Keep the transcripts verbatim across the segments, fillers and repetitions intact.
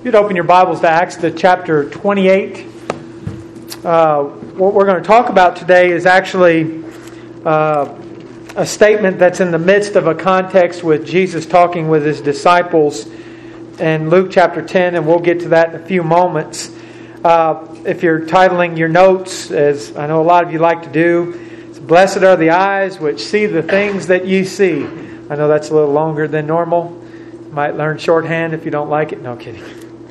You'd open your Bibles to Acts to chapter twenty-eight. Uh, what we're going to talk about today is actually uh, a statement that's in the midst of a context with Jesus talking with His disciples in Luke chapter ten, and we'll get to that in a few moments. Uh, if you're titling your notes, as I know a lot of you like to do, it's "Blessed are the eyes which see the things that ye see." I know that's a little longer than normal. You might learn shorthand if you don't like it. No kidding.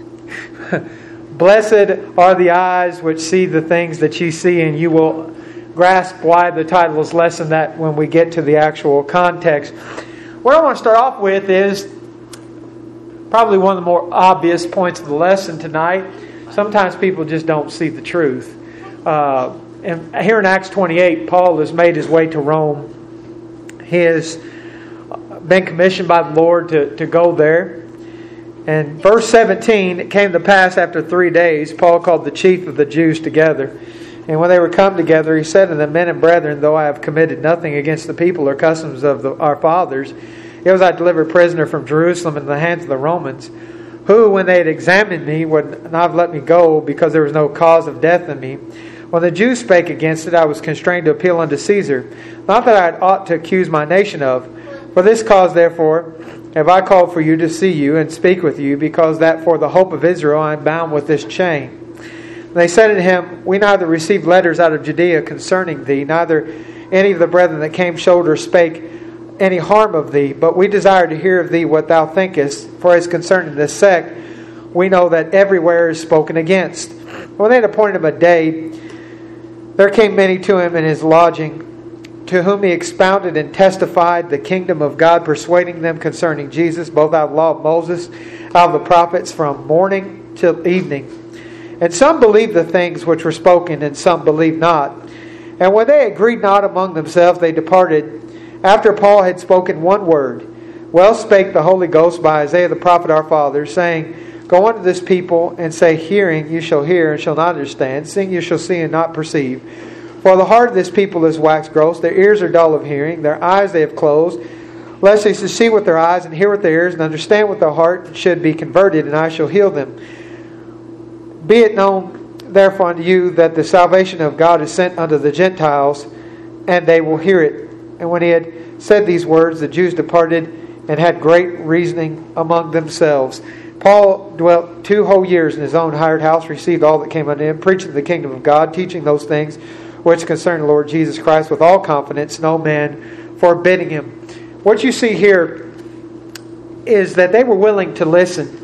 Blessed are the eyes which see the things that ye see, and you will grasp why the title is less than that when we get to the actual context. What I want to start off with is probably one of the more obvious points of the lesson tonight. Sometimes people just don't see the truth. Uh, and here in Acts twenty-eight, Paul has made his way to Rome. He has been commissioned by the Lord to, to go there. And verse seventeen, it came to pass after three days, Paul called the chief of the Jews together. And when they were come together, he said to them, Men and brethren, though I have committed nothing against the people or customs of the, our fathers, yet was I delivered prisoner from Jerusalem into the hands of the Romans, who, when they had examined me, would not have let me go, because there was no cause of death in me. When the Jews spake against it, I was constrained to appeal unto Caesar, not that I ought to accuse my nation of. For this cause, therefore, have I called for you to see you and speak with you, because that for the hope of Israel I am bound with this chain. And they said unto him, We neither received letters out of Judea concerning thee, neither any of the brethren that came showed or spake any harm of thee, but we desire to hear of thee what thou thinkest, for as concerning this sect, we know that everywhere is spoken against. When they had appointed him a day, there came many to him in his lodging, to whom he expounded and testified the kingdom of God, persuading them concerning Jesus, both out of the law of Moses, out of the prophets, from morning till evening. And some believed the things which were spoken, and some believed not. And when they agreed not among themselves, they departed, after Paul had spoken one word. Well spake the Holy Ghost by Isaiah the prophet our father, saying, Go unto this people, and say, Hearing you shall hear, and shall not understand, seeing you shall see, and not perceive. For the heart of this people is waxed gross, their ears are dull of hearing, their eyes they have closed, lest they should see with their eyes, and hear with their ears, and understand with their heart, and should be converted, and I shall heal them. Be it known therefore unto you that the salvation of God is sent unto the Gentiles, and they will hear it. And when he had said these words, the Jews departed, and had great reasoning among themselves. Paul dwelt two whole years in his own hired house, received all that came unto him, preaching the kingdom of God, teaching those things which concern the Lord Jesus Christ with all confidence, no man forbidding him. What you see here is that they were willing to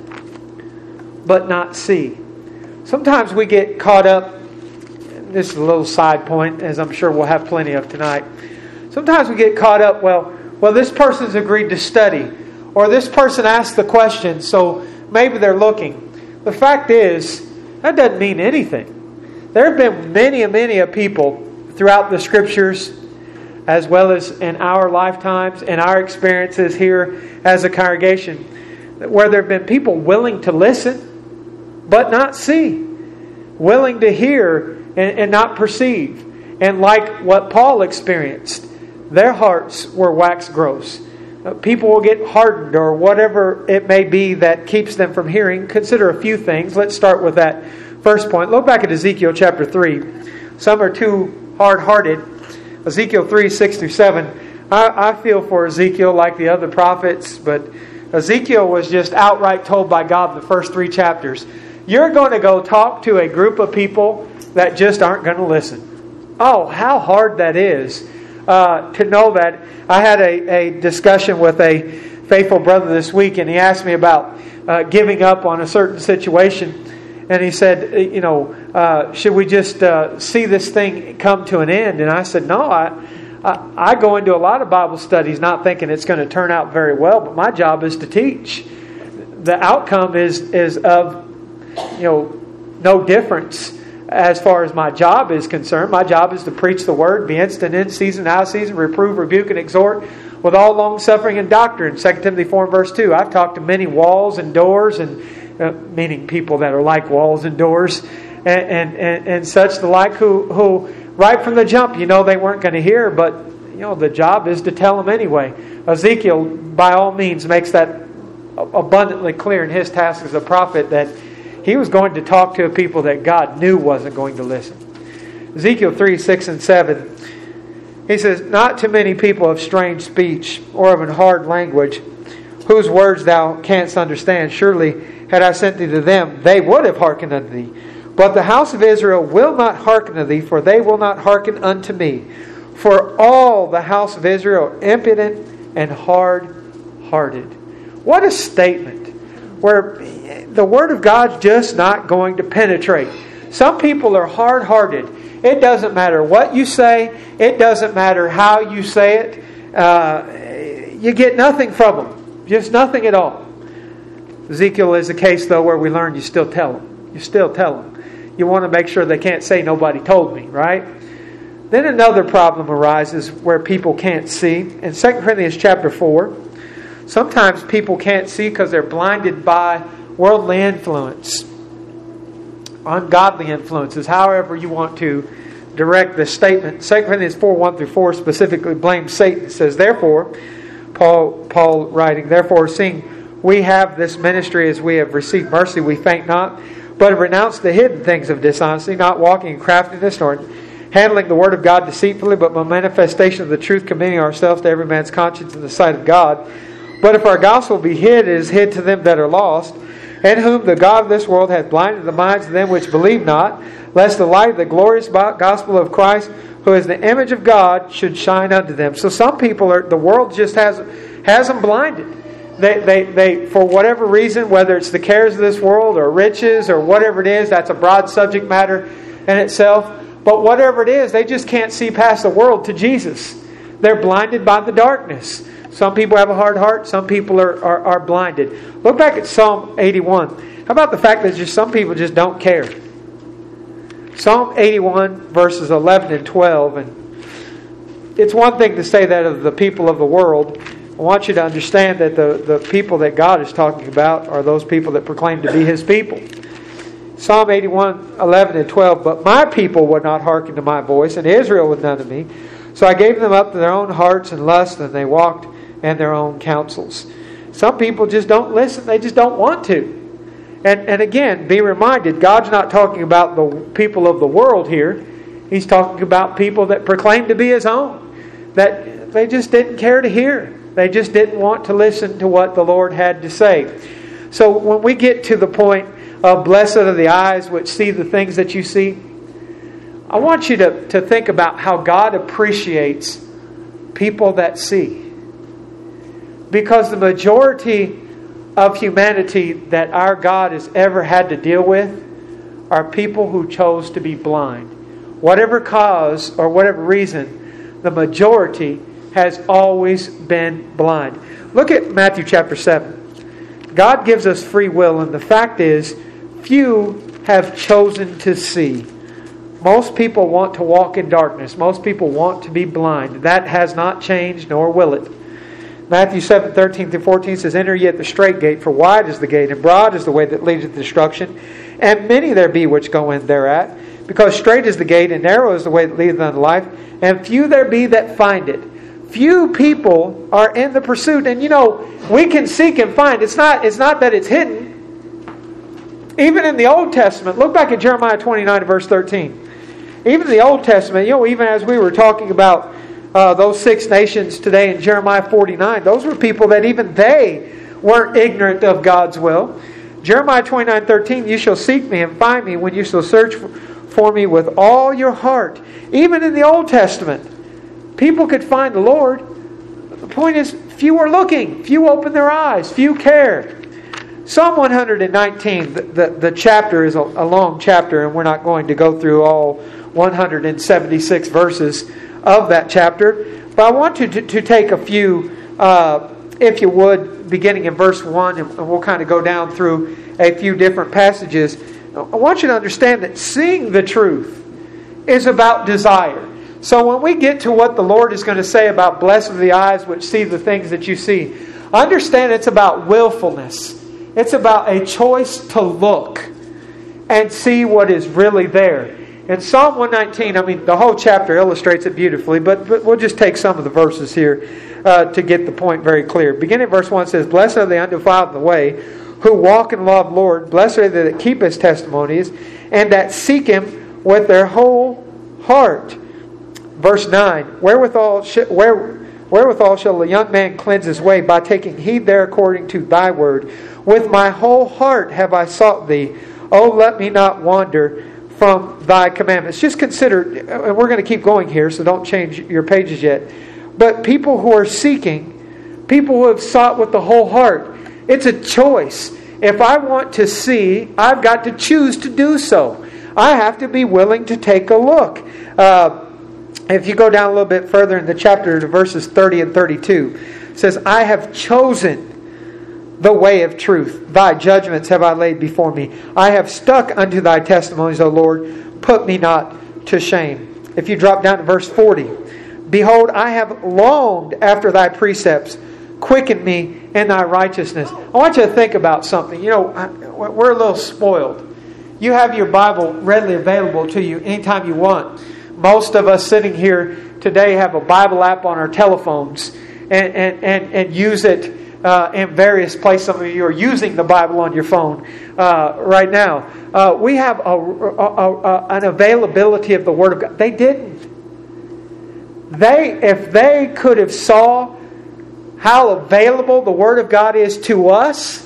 listen, but not see. Sometimes we get caught up, this is a little side point, as I'm sure we'll have plenty of tonight. Sometimes we get caught up, well, well, this person's agreed to study, or this person asked the question, so maybe they're looking. The fact is, that doesn't mean anything. There have been many and many of people throughout the Scriptures, as well as in our lifetimes and our experiences here as a congregation, where there have been people willing to listen, but not see. Willing to hear and, and not perceive. And like what Paul experienced, their hearts were waxed gross. People will get hardened or whatever it may be that keeps them from hearing. Consider a few things. Let's start with that first point. Look back at Ezekiel chapter three. Some are too hard-hearted. Ezekiel three, six through seven. I, I feel for Ezekiel like the other prophets, but Ezekiel was just outright told by God in the first three chapters, you're going to go talk to a group of people that just aren't going to listen. Oh, how hard that is uh, to know that. I had a, a discussion with a faithful brother this week, and he asked me about uh, giving up on a certain situation. And he said, you know, uh, should we just uh, see this thing come to an end? And I said, no, I, I, I go into a lot of Bible studies not thinking it's going to turn out very well, but my job is to teach. The outcome is is of, you know, no difference as far as my job is concerned. My job is to preach the word, be instant in season, out of season, reprove, rebuke, and exhort with all long suffering and doctrine. Second Timothy four and verse two. I've talked to many walls and doors and Uh, meaning people that are like walls and doors and, and, and, and such the like who, who right from the jump, you know, they weren't going to hear, but you know, the job is to tell them anyway. Ezekiel, by all means, makes that abundantly clear in his task as a prophet that he was going to talk to a people that God knew wasn't going to listen. Ezekiel three, six and seven, he says, "Not too many people of strange speech or of an hard language, whose words thou canst understand. Surely, had I sent thee to them, they would have hearkened unto thee. But the house of Israel will not hearken unto thee, for they will not hearken unto me. For all the house of Israel are impudent and hard-hearted." What a statement, where the Word of God's just not going to penetrate. Some people are hard-hearted. It doesn't matter what you say. It doesn't matter how you say it. Uh, you get nothing from them. Just nothing at all. Ezekiel is a case, though, where we learn you still tell them. You still tell them. You want to make sure they can't say nobody told me, right? Then another problem arises where people can't see. In Second Corinthians chapter four, sometimes people can't see because they're blinded by worldly influence. Ungodly influences, however you want to direct this statement. Second Corinthians four, one through four specifically blames Satan. It says, "Therefore," Paul, Paul writing, "Therefore, seeing we have this ministry as we have received mercy, we faint not, but have renounced the hidden things of dishonesty, not walking in craftiness, nor handling the word of God deceitfully, but by manifestation of the truth, committing ourselves to every man's conscience in the sight of God. But if our gospel be hid, it is hid to them that are lost, in whom the God of this world hath blinded the minds of them which believe not, lest the light of the glorious gospel of Christ, who is the image of God, should shine unto them." So some people are, the world just has has them blinded. They, they, they, for whatever reason, whether it's the cares of this world or riches or whatever it is, that's a broad subject matter in itself. But whatever it is, they just can't see past the world to Jesus. They're blinded by the darkness. Some people have a hard heart. Some people are, are, are blinded. Look back at Psalm eighty-one. How about the fact that just some people just don't care? Psalm eighty-one, verses eleven and twelve. And it's one thing to say that of the people of the world. I want you to understand that the, the people that God is talking about are those people that proclaim to be His people. Psalm eighty-one, eleven and twelve. "But my people would not hearken to my voice, and Israel would none of me. So I gave them up to their own hearts and lust, and they walked in their own counsels." Some people just don't listen. They just don't want to. And, and again, be reminded, God's not talking about the people of the world here. He's talking about people that proclaim to be His own. That they just didn't care to hear. They just didn't want to listen to what the Lord had to say. So when we get to the point of "blessed are the eyes which see the things that you see," I want you to, to think about how God appreciates people that see. Because the majority of humanity that our God has ever had to deal with are people who chose to be blind. Whatever cause or whatever reason, the majority has always been blind. Look at Matthew chapter seven. God gives us free will, and the fact is, few have chosen to see. Most people want to walk in darkness. Most people want to be blind. That has not changed, nor will it. Matthew seven, thirteen through fourteen says, "Enter ye at the strait gate, for wide is the gate, and broad is the way that leadeth to destruction, and many there be which go in thereat. Because strait is the gate, and narrow is the way that leadeth unto life, and few there be that find it." Few people are in the pursuit. And you know, we can seek and find. It's not, it's not that it's hidden. Even in the Old Testament, look back at Jeremiah twenty-nine, verse thirteen. Even in the Old Testament, you know, even as we were talking about uh, those six nations today in Jeremiah forty-nine, those were people that even they weren't ignorant of God's will. Jeremiah twenty-nine, thirteen, "You shall seek me and find me when you shall search for me with all your heart." Even in the Old Testament, people could find the Lord. The point is, few are looking. Few open their eyes. Few care. Psalm one nineteen, the, the, the chapter is a, a long chapter, and we're not going to go through all one hundred seventy-six verses of that chapter. But I want you to, to take a few, uh, if you would, beginning in verse one, and we'll kind of go down through a few different passages. I want you to understand that seeing the truth is about desire. So when we get to what the Lord is going to say about "blessed are the eyes which see the things that you see," understand it's about willfulness. It's about a choice to look and see what is really there. In Psalm one nineteen, I mean, the whole chapter illustrates it beautifully, but, but we'll just take some of the verses here uh, to get the point very clear. Beginning at verse one says, Blessed are the undefiled in the way, who walk in love, Lord. Blessed are they that keep His testimonies, and that seek Him with their whole heart. Verse nine, Wherewithal, sh- where, wherewithal shall a young man cleanse his way? By taking heed there according to Thy word. With my whole heart have I sought Thee. Oh, let me not wander from Thy commandments. Just consider, and we're going to keep going here, so don't change your pages yet. But people who are seeking, people who have sought with the whole heart, it's a choice. If I want to see, I've got to choose to do so. I have to be willing to take a look. Uh, if you go down a little bit further in the chapter to verses thirty and thirty-two, it says, I have chosen the way of truth. Thy judgments have I laid before me. I have stuck unto Thy testimonies, O Lord. Put me not to shame. If you drop down to verse forty, Behold, I have longed after Thy precepts. Quicken me in Thy righteousness. I want you to think about something. You know, we're a little spoiled. You have your Bible readily available to you anytime you want. Most of us sitting here today have a Bible app on our telephones and, and, and, and use it Uh, in various places. Some of you are using the Bible on your phone uh, right now. Uh, we have a, a, a, an availability of the Word of God. They didn't. They, if they could have saw how available the Word of God is to us,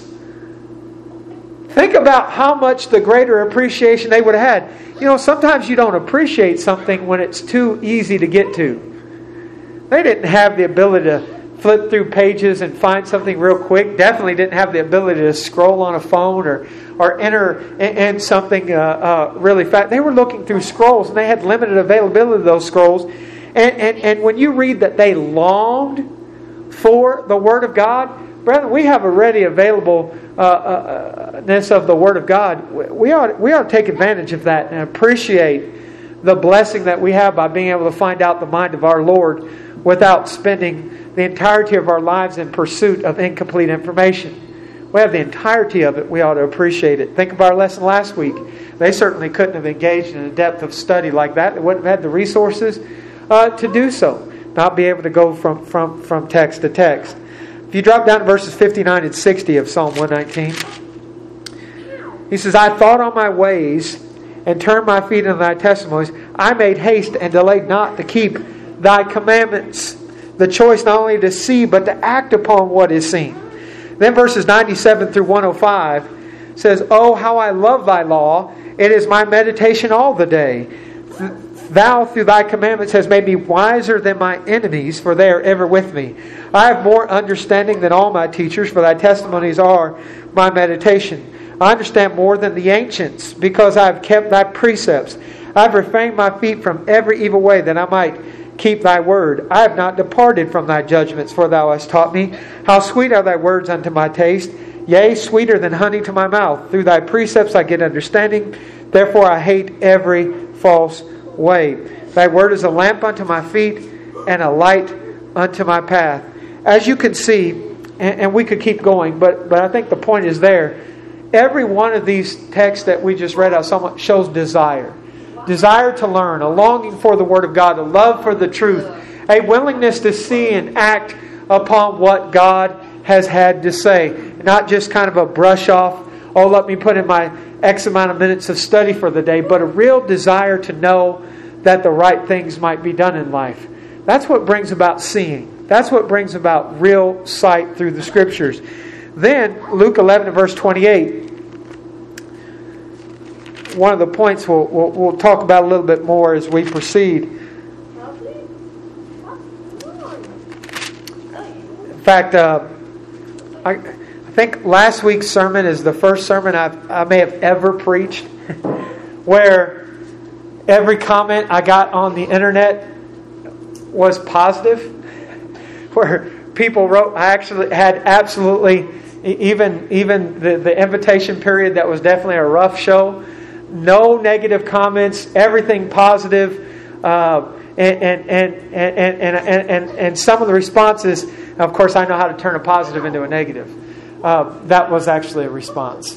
think about how much the greater appreciation they would have had. You know, sometimes you don't appreciate something when it's too easy to get to. They didn't have the ability to flip through pages and find something real quick. Definitely didn't have the ability to scroll on a phone or or enter in, in something uh, uh, really fast. They were looking through scrolls, and they had limited availability of those scrolls. And, and, and when you read that they longed for the Word of God, brethren, we have a ready available uh, uh, ness of the Word of God. We ought, we ought to take advantage of that and appreciate the blessing that we have by being able to find out the mind of our Lord without spending the entirety of our lives in pursuit of incomplete information. We have the entirety of it. We ought to appreciate it. Think of our lesson last week. They certainly couldn't have engaged in a depth of study like that. They wouldn't have had the resources uh, to do so. Not be able to go from, from, from text to text. If you drop down to verses fifty-nine and sixty of Psalm one nineteen, he says, I thought on my ways and turned my feet into Thy testimonies. I made haste and delayed not to keep Thy commandments. The choice not only to see, but to act upon what is seen. Then verses ninety-seven through one oh five says, Oh, how I love Thy law. It is my meditation all the day. Thou, through Thy commandments, hast made me wiser than my enemies, for they are ever with me. I have more understanding than all my teachers, for Thy testimonies are my meditation. I understand more than the ancients, because I have kept Thy precepts. I have refrained my feet from every evil way, that I might keep Thy word. I have not departed from Thy judgments, for Thou hast taught me. How sweet are Thy words unto my taste, yea, sweeter than honey to my mouth. Through Thy precepts I get understanding, therefore I hate every false way. Thy word is a lamp unto my feet, and a light unto my path. As you can see, and, and we could keep going, but, but I think the point is there. Every one of these texts that we just read out somewhat shows desire. Desire to learn, a longing for the Word of God, a love for the truth, a willingness to see and act upon what God has had to say. Not just kind of a brush off, oh, let me put in my X amount of minutes of study for the day, but a real desire to know that the right things might be done in life. That's what brings about seeing. That's what brings about real sight through the Scriptures. Then, Luke eleven and verse twenty-eight, one of the points we'll, we'll, we'll talk about a little bit more as we proceed. In fact, uh, I, I think last week's sermon is the first sermon I've, I may have ever preached where every comment I got on the internet was positive. Where people wrote, I actually had absolutely, even, even the, the invitation period that was definitely a rough show. No negative comments, everything positive, uh, and, and, and, and, and, and, and, and some of the responses, of course I know how to turn a positive into a negative. Uh, that was actually a response.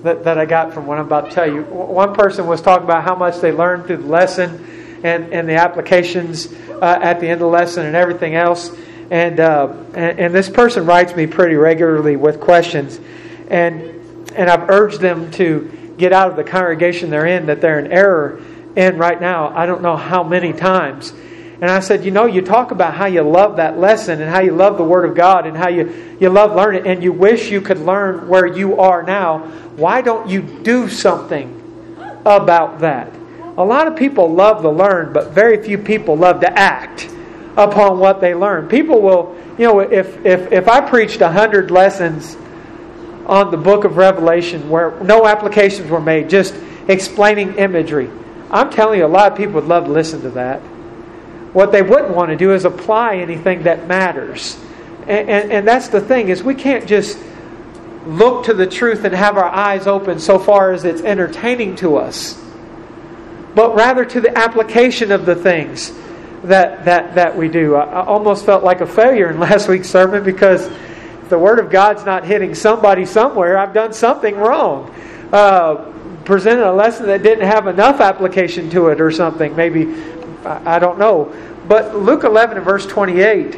that, that I got from what I'm about to tell you. One person was talking about how much they learned through the lesson and, and the applications uh, at the end of the lesson and everything else. And, uh, and and this person writes me pretty regularly with questions. And and I've urged them to get out of the congregation they're in that they're in error in right now. I don't know how many times. And I said, you know, you talk about how you love that lesson and how you love the Word of God and how you, you love learning and you wish you could learn where you are now. Why don't you do something about that? A lot of people love to learn, but very few people love to act upon what they learn. People will, you know, if if, if I preached a hundred lessons on the book of Revelation where no applications were made, just explaining imagery, I'm telling you, a lot of people would love to listen to that. What they wouldn't want to do is apply anything that matters. And, and, and that's the thing, is we can't just look to the truth and have our eyes open so far as it's entertaining to us, but rather to the application of the things that that, that we do. I, I almost felt like a failure in last week's sermon because if the Word of God's not hitting somebody somewhere, I've done something wrong. Uh, presented a lesson that didn't have enough application to it or something. Maybe, I, I don't know. But Luke eleven and verse twenty-eight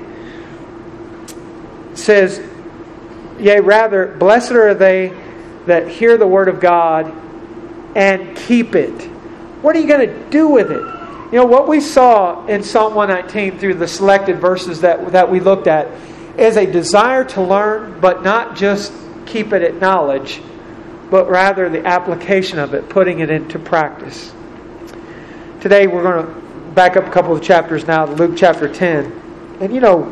says, yea, rather, blessed are they that hear the Word of God and keep it. What are you going to do with it? You know, what we saw in Psalm one nineteen through the selected verses that, that we looked at is a desire to learn, but not just keep it at knowledge, but rather the application of it, putting it into practice. Today we're going to back up a couple of chapters now to Luke chapter ten. And you know,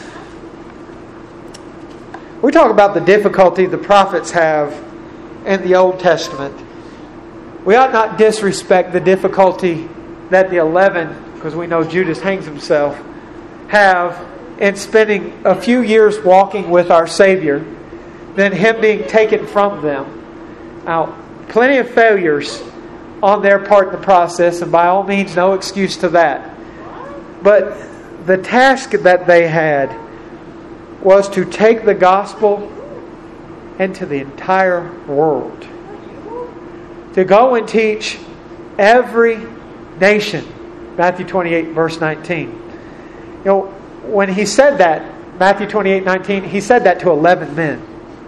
we talk about the difficulty the prophets have in the Old Testament. We ought not disrespect the difficulty that the eleven, because we know Judas hangs himself, have in spending a few years walking with our Savior, then Him being taken from them. Now, plenty of failures on their part in the process, and by all means, no excuse to that. But the task that they had was to take the gospel into the entire world. To go and teach every nation. Matthew twenty-eight, verse nineteen. You know, when He said that, Matthew twenty-eight, nineteen, He said that to eleven men.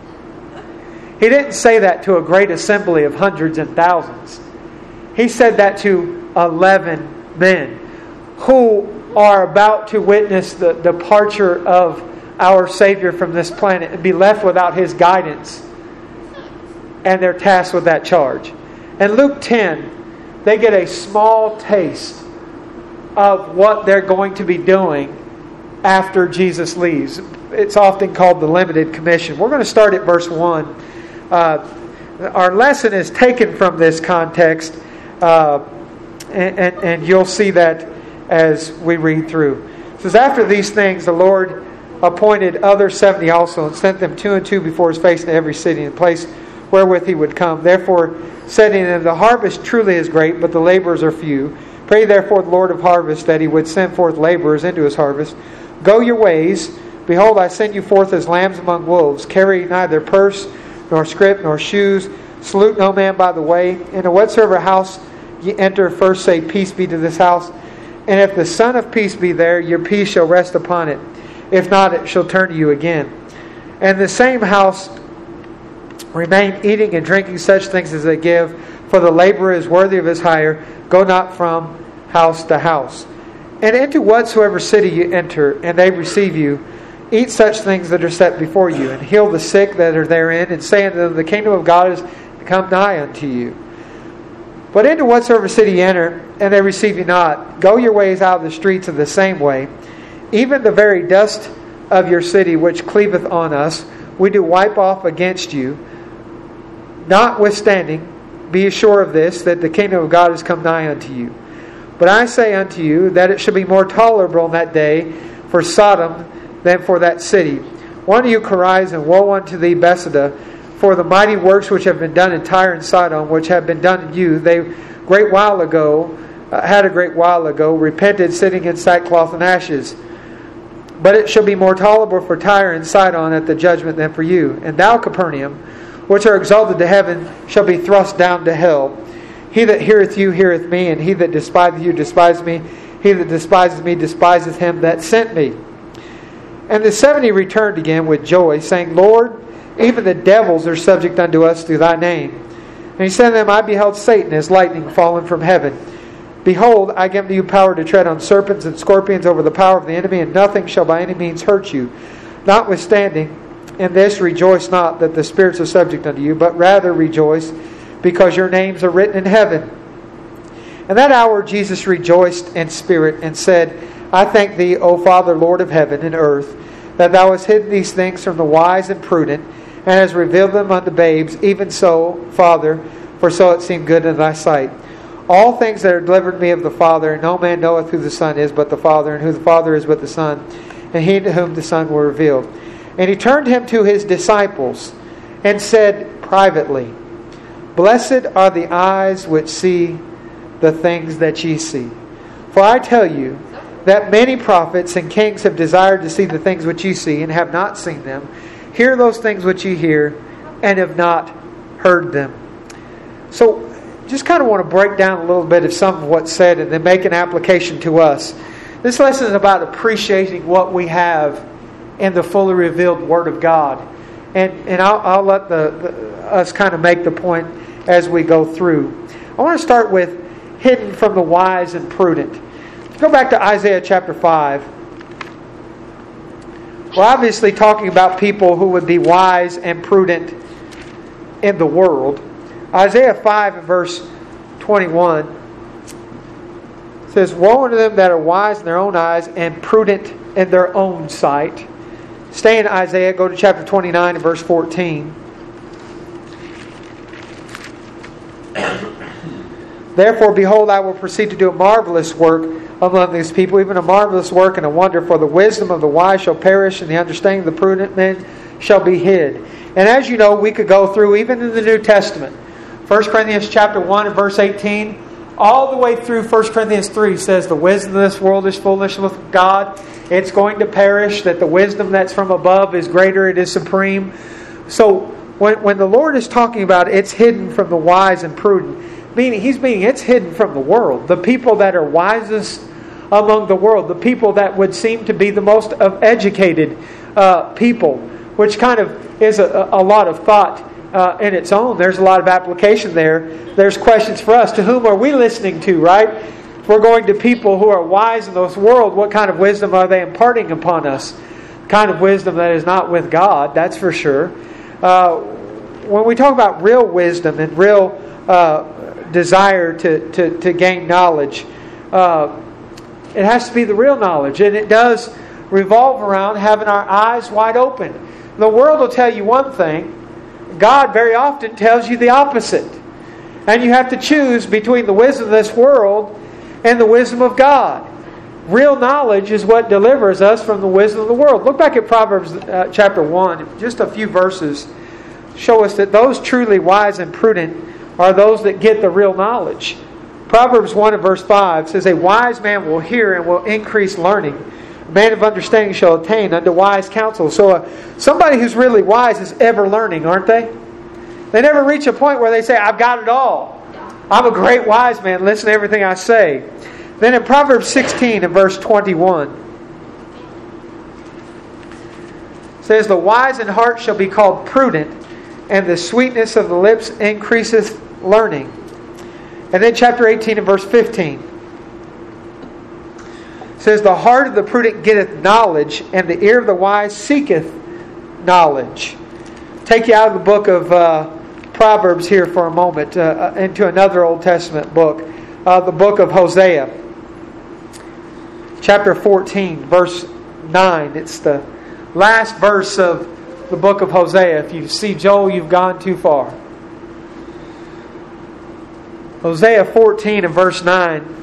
He didn't say that to a great assembly of hundreds and thousands. He said that to eleven men who are about to witness the departure of our Savior from this planet and be left without His guidance. And they're tasked with that charge. In Luke ten, they get a small taste of what they're going to be doing after Jesus leaves. It's often called the limited commission. We're going to start at verse one. Uh, our lesson is taken from this context, uh, and, and, and you'll see that as we read through. It says, after these things, the Lord appointed other seventy also, and sent them two and two before His face into every city and place wherewith He would come. Therefore, saying them, the harvest truly is great, but the laborers are few. Pray therefore the Lord of harvest that He would send forth laborers into His harvest. Go your ways. Behold, I send you forth as lambs among wolves. Carry neither purse, nor scrip, nor shoes. Salute no man by the way. Into whatsoever house ye enter, first say, peace be to this house. And if the Son of Peace be there, your peace shall rest upon it. If not, it shall turn to you again. And the same house remain eating and drinking such things as they give, for the laborer is worthy of his hire. Go not from house to house. And into whatsoever city you enter, and they receive you, eat such things that are set before you, and heal the sick that are therein, and say unto them, the kingdom of God is come nigh unto you. But into whatsoever city you enter, and they receive you not, go your ways out of the streets of the same way. Even the very dust of your city which cleaveth on us, we do wipe off against you. Notwithstanding, be assured of this, that the kingdom of God is come nigh unto you. But I say unto you, that it shall be more tolerable in that day for Sodom than for that city. Woe unto you, Chorazin, woe unto thee, Bethsaida, for the mighty works which have been done in Tyre and Sidon, which have been done in you, they great while ago, uh, had a great while ago, repented, sitting in sackcloth and ashes. But it shall be more tolerable for Tyre and Sidon at the judgment than for you. And thou, Capernaum, which are exalted to heaven shall be thrust down to hell. He that heareth you heareth me, and he that despiseth you despiseth me. He that despises me despiseth him that sent me. And the seventy returned again with joy, saying, Lord, even the devils are subject unto us through thy name. And he said to them, I beheld Satan as lightning fallen from heaven. Behold, I give to you power to tread on serpents and scorpions over the power of the enemy, and nothing shall by any means hurt you. Notwithstanding, in this rejoice not that the spirits are subject unto you, but rather rejoice, because your names are written in heaven. In that hour Jesus rejoiced in spirit, and said, I thank thee, O Father, Lord of heaven and earth, that thou hast hidden these things from the wise and prudent, and hast revealed them unto babes. Even so, Father, for so it seemed good in thy sight. All things that are delivered me of the Father, and no man knoweth who the Son is but the Father, and who the Father is but the Son, and he to whom the Son were revealed. And he turned him to his disciples, and said privately, Blessed are the eyes which see the things that ye see. For I tell you that many prophets and kings have desired to see the things which ye see, and have not seen them, hear those things which ye hear, and have not heard them. So, just kind of want to break down a little bit of some of what's said and then make an application to us. This lesson is about appreciating what we have in the fully revealed Word of God. And and I'll, I'll let the, the us kind of make the point as we go through. I want to start with hidden from the wise and prudent. Let's go back to Isaiah chapter five. We're obviously talking about people who would be wise and prudent in the world. Isaiah five and verse twenty-one says, Woe unto them that are wise in their own eyes and prudent in their own sight. Stay in Isaiah, go to chapter twenty-nine and verse fourteen. Therefore, behold, I will proceed to do a marvelous work among these people, even a marvelous work and a wonder, for the wisdom of the wise shall perish, and the understanding of the prudent men shall be hid. And as you know, we could go through, even in the New Testament, First Corinthians chapter one and verse eighteen, all the way through First Corinthians three says the wisdom of this world is foolishness with God. It's going to perish, that the wisdom that's from above is greater, it is supreme. So when, when the Lord is talking about it's hidden from the wise and prudent, meaning He's meaning it's hidden from the world. The people that are wisest among the world, the people that would seem to be the most educated uh, people, which kind of is a, a lot of thought Uh, in its own. There's a lot of application there. There's questions for us. To whom are we listening to, right? If we're going to people who are wise in this world, what kind of wisdom are they imparting upon us? The kind of wisdom that is not with God, that's for sure. Uh, when we talk about real wisdom and real uh, desire to, to, to gain knowledge, uh, it has to be the real knowledge. And it does revolve around having our eyes wide open. The world will tell you one thing. God very often tells you the opposite. And you have to choose between the wisdom of this world and the wisdom of God. Real knowledge is what delivers us from the wisdom of the world. Look back at Proverbs uh, chapter one. Just a few verses show us that those truly wise and prudent are those that get the real knowledge. Proverbs one and verse five says, A wise man will hear and will increase learning. A man of understanding shall attain unto wise counsel. So uh, somebody who's really wise is ever learning, aren't they? They never reach a point where they say, I've got it all. I'm a great wise man. Listen to everything I say. Then in Proverbs sixteen and verse twenty-one, it says, The wise in heart shall be called prudent, and the sweetness of the lips increaseth learning. And then chapter eighteen and verse fifteen. It says, The heart of the prudent getteth knowledge, and the ear of the wise seeketh knowledge. Take you out of the book of uh, Proverbs here for a moment, uh, into another Old Testament book, uh, the book of Hosea. Chapter fourteen, verse nine. It's the last verse of the book of Hosea. If you see Joel, you've gone too far. Hosea fourteen and verse nine.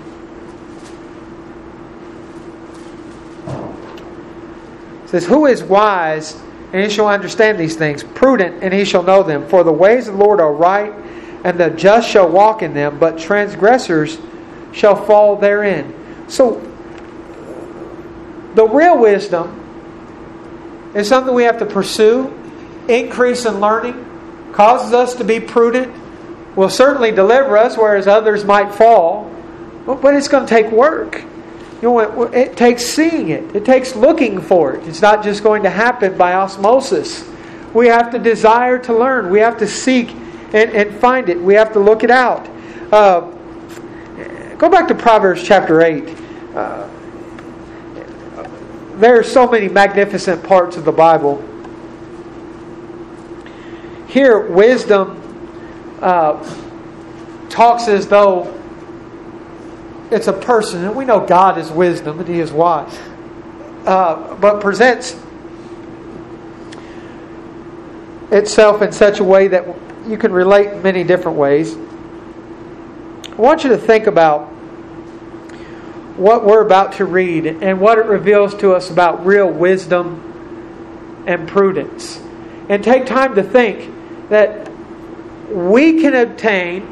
It says, Who is wise, and he shall understand these things, prudent, and he shall know them. For the ways of the Lord are right, and the just shall walk in them, but transgressors shall fall therein. So, the real wisdom is something we have to pursue, increase in learning, causes us to be prudent, will certainly deliver us, whereas others might fall. But it's going to take work. You know, it, it takes seeing it. It takes looking for it. It's not just going to happen by osmosis. We have to desire to learn. We have to seek and, and find it. We have to look it out. Uh, go back to Proverbs chapter eight. Uh, there are so many magnificent parts of the Bible. Here, wisdom uh, talks as though it's a person, and we know God is wisdom and He is wise, uh, but presents itself in such a way that you can relate in many different ways. I want you to think about what we're about to read and what it reveals to us about real wisdom and prudence. And take time to think that we can obtain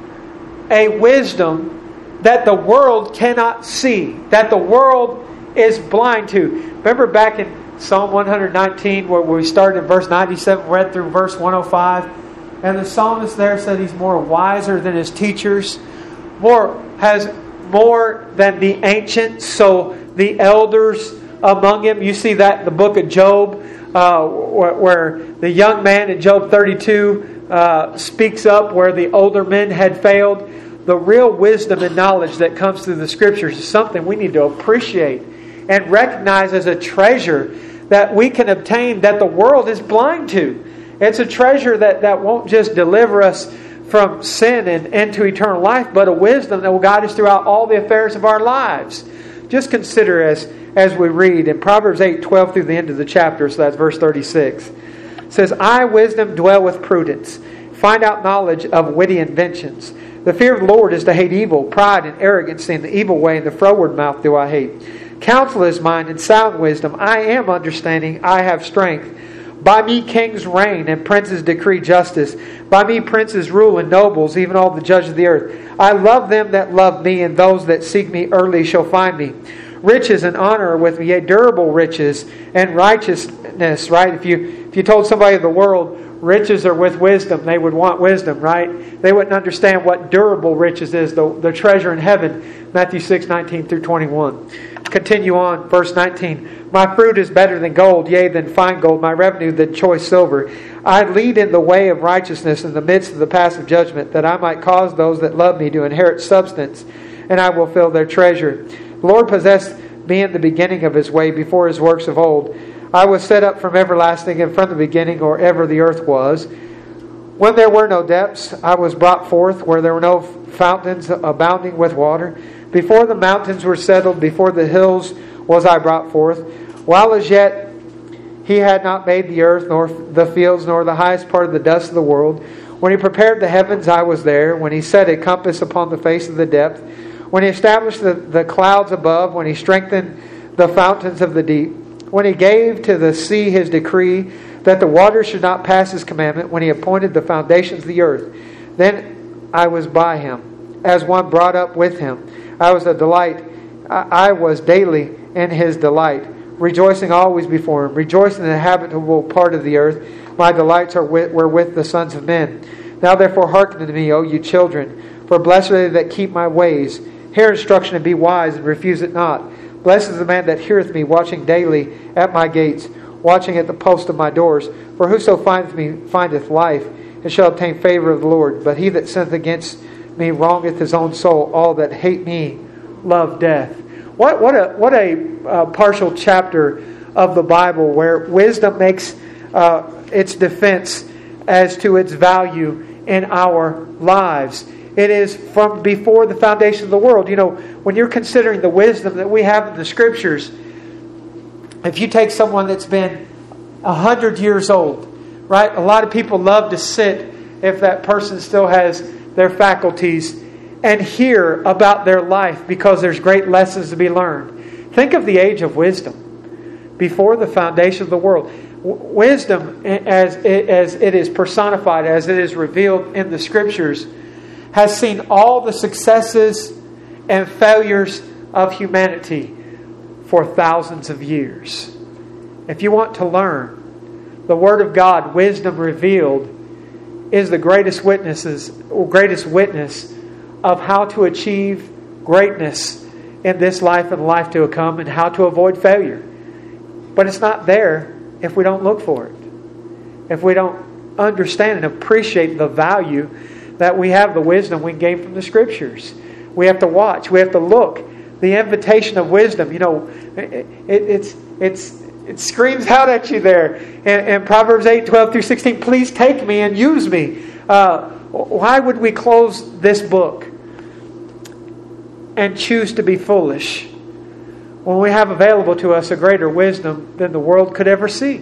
a wisdom that the world cannot see, that the world is blind to. Remember back in Psalm one nineteen where we started in verse ninety-seven, read through verse one oh five, and the psalmist there said he's more wiser than his teachers, more has more than the ancients, so the elders among him. You see that in the book of Job, uh, where, where the young man in Job thirty-two uh, speaks up where the older men had failed. The real wisdom and knowledge that comes through the Scriptures is something we need to appreciate and recognize as a treasure that we can obtain that the world is blind to. It's a treasure that, that won't just deliver us from sin and into eternal life, but a wisdom that will guide us throughout all the affairs of our lives. Just consider as, as we read in Proverbs eight twelve through the end of the chapter, so that's verse thirty-six. It says, I, wisdom, dwell with prudence. Find out knowledge of witty inventions. The fear of the Lord is to hate evil, pride and arrogancy, and the evil way, and the froward mouth do I hate. Counsel is mine, and sound wisdom. I am understanding, I have strength. By me kings reign, and princes decree justice. By me princes rule, and nobles, even all the judges of the earth. I love them that love me, and those that seek me early shall find me. Riches and honor are with me, yea, durable riches and righteousness, right? If you if you told somebody of the world, riches are with wisdom, they would want wisdom, right? They wouldn't understand what durable riches is, the, the treasure in heaven. Matthew six nineteen through twenty-one. Continue on, verse nineteen. My fruit is better than gold, yea, than fine gold, my revenue than choice silver. I lead in the way of righteousness in the midst of the paths of judgment, that I might cause those that love me to inherit substance, and I will fill their treasure. The Lord possessed me in the beginning of His way, before His works of old. I was set up from everlasting, and from the beginning, or ever the earth was. When there were no depths, I was brought forth, where there were no fountains abounding with water. Before the mountains were settled, before the hills was I brought forth. While as yet He had not made the earth, nor the fields, nor the highest part of the dust of the world. When He prepared the heavens, I was there. When He set a compass upon the face of the depth. When He established the, the clouds above. When He strengthened the fountains of the deep. When He gave to the sea His decree, that the waters should not pass His commandment. When He appointed the foundations of the earth. Then I was by Him, as one brought up with Him. I was a delight. I was daily in His delight, rejoicing always before Him, rejoicing in the habitable part of the earth. My delights are with, were with the sons of men. Now therefore hearken unto me, O you children, for blessed are they that keep my ways. Hear instruction and be wise, and refuse it not. Blessed is the man that heareth me, watching daily at my gates, watching at the post of my doors. For whoso findeth me findeth life, and shall obtain favor of the Lord. But he that sinneth against me wrongeth his own soul. All that hate me love death. What what a what a uh, partial chapter of the Bible where wisdom makes uh, its defense as to its value in our lives. It is from before the foundation of the world. You know, when you're considering the wisdom that we have in the Scriptures, if you take someone that's been a hundred years old, right? A lot of people love to sit, if that person still has their faculties, and hear about their life because there's great lessons to be learned. Think of the age of wisdom before the foundation of the world. Wisdom, as it, as it is personified, as it is revealed in the Scriptures, has seen all the successes and failures of humanity for thousands of years. If you want to learn the Word of God, wisdom revealed, is the greatest witnesses or greatest witness of how to achieve greatness in this life and life to come, and how to avoid failure. But it's not there if we don't look for it. If we don't understand and appreciate the value that we have, the wisdom we gain from the Scriptures. We have to watch. We have to look. The invitation of wisdom, you know, it, it, it's it's it screams out at you there in, in Proverbs eight, twelve through sixteen. Please take me and use me. Uh, why would we close this book and choose to be foolish when we have available to us a greater wisdom than the world could ever see?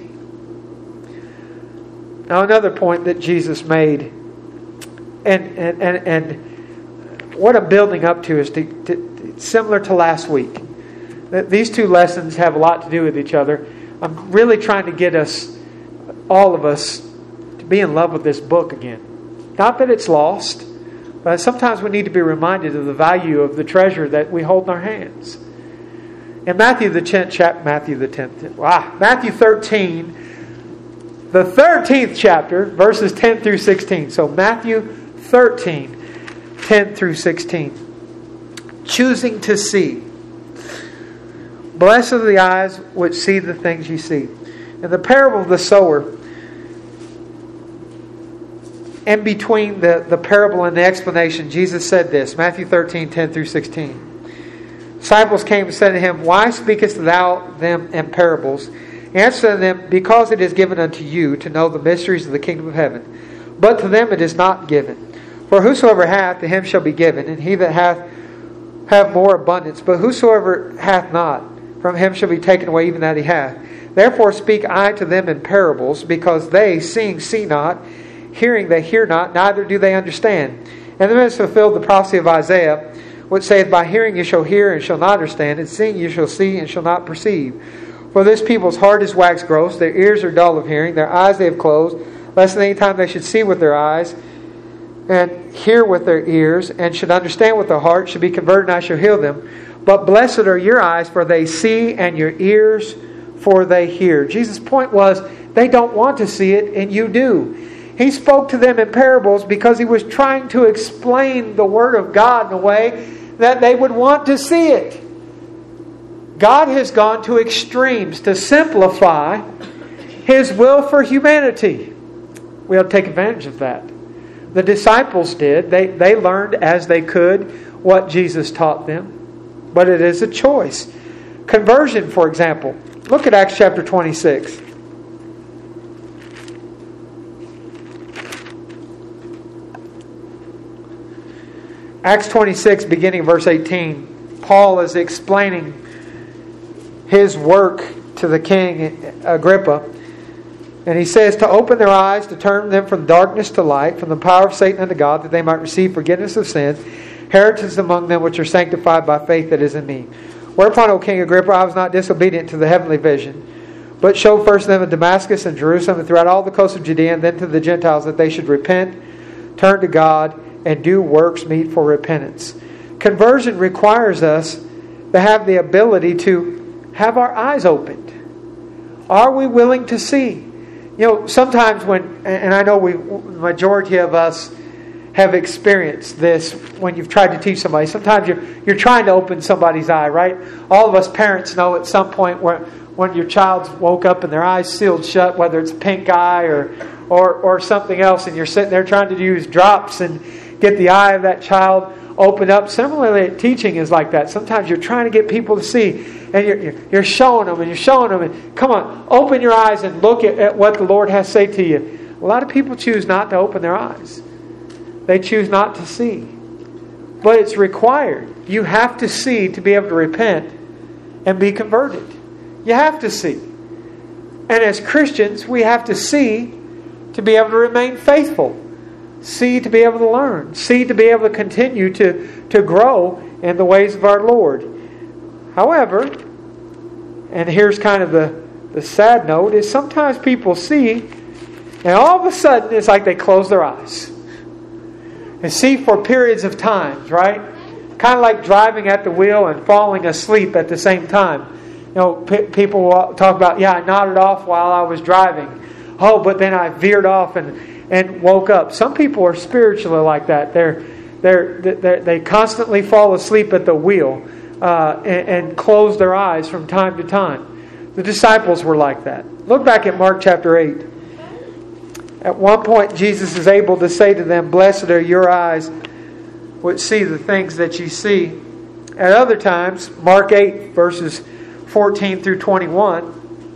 Now, another point that Jesus made, and and and, and what I'm building up to is to, to, similar to last week. These two lessons have a lot to do with each other. I'm really trying to get us, all of us, to be in love with this book again. Not that it's lost, but sometimes we need to be reminded of the value of the treasure that we hold in our hands. In Matthew the tenth chapter, Matthew the tenth, wow, Matthew thirteen, the thirteenth chapter, verses ten through sixteen. So Matthew thirteen, ten through sixteen. Choosing to see. Blessed are the eyes which see the things you see. In the parable of the sower, in between the, the parable and the explanation, Jesus said this, Matthew thirteen, ten through sixteen. Disciples came and said to him, Why speakest thou them in parables? He answered them, Because it is given unto you to know the mysteries of the kingdom of heaven. But to them it is not given. For whosoever hath, to him shall be given, and he that hath have more abundance. But whosoever hath not, from him shall be taken away even that he hath. Therefore speak I to them in parables, because they, seeing, see not, hearing they hear not, neither do they understand. And then is fulfilled the prophecy of Isaiah, which saith, By hearing you shall hear and shall not understand, and seeing you shall see and shall not perceive. For this people's heart is waxed gross, their ears are dull of hearing, their eyes they have closed, lest at any time they should see with their eyes, and hear with their ears, and should understand with their heart, should be converted, and I shall heal them. But blessed are your eyes, for they see, and your ears, for they hear. Jesus' point was, they don't want to see it, and you do. He spoke to them in parables because he was trying to explain the Word of God in a way that they would want to see it. God has gone to extremes to simplify His will for humanity. We ought to take advantage of that. The disciples did. They, they learned as they could what Jesus taught them. But it is a choice. Conversion, for example. Look at Acts chapter twenty-six. Acts twenty-six, beginning verse eighteen. Paul is explaining his work to the king Agrippa. And he says, to open their eyes, to turn them from darkness to light, from the power of Satan unto God, that they might receive forgiveness of sins, heritage among them which are sanctified by faith that is in me. Whereupon, O King Agrippa, I was not disobedient to the heavenly vision, but showed first them in Damascus and Jerusalem and throughout all the coast of Judea, and then to the Gentiles, that they should repent, turn to God, and do works meet for repentance. Conversion requires us to have the ability to have our eyes opened. Are we willing to see? You know, sometimes when, and I know we, the majority of us have experienced this when you've tried to teach somebody. Sometimes you're you're trying to open somebody's eye, right? All of us parents know at some point where when your child's woke up and their eyes sealed shut, whether it's pink eye or or or something else, and you're sitting there trying to use drops and get the eye of that child opened up. Similarly, teaching is like that. Sometimes you're trying to get people to see, and you're, you're, you're showing them, and you're showing them, and come on, open your eyes and look at, at what the Lord has to say to you. A lot of people choose not to open their eyes. They choose not to see. But it's required. You have to see to be able to repent and be converted. You have to see. And as Christians, we have to see to be able to remain faithful. See to be able to learn. See to be able to continue to, to grow in the ways of our Lord. However, and here's kind of the, the sad note, is sometimes people see, and all of a sudden it's like they close their eyes. And see for periods of time, right? Kind of like driving at the wheel and falling asleep at the same time. You know, p- people talk about, yeah, I nodded off while I was driving. oh, but then I veered off and, and woke up. Some people are spiritually like that. They're, they're, they're, they constantly fall asleep at the wheel uh, and, and close their eyes from time to time. The disciples were like that. Look back at Mark chapter eight. At one point, Jesus is able to say to them, "Blessed are your eyes which see the things that you see." At other times, Mark eight, verses fourteen through twenty-one.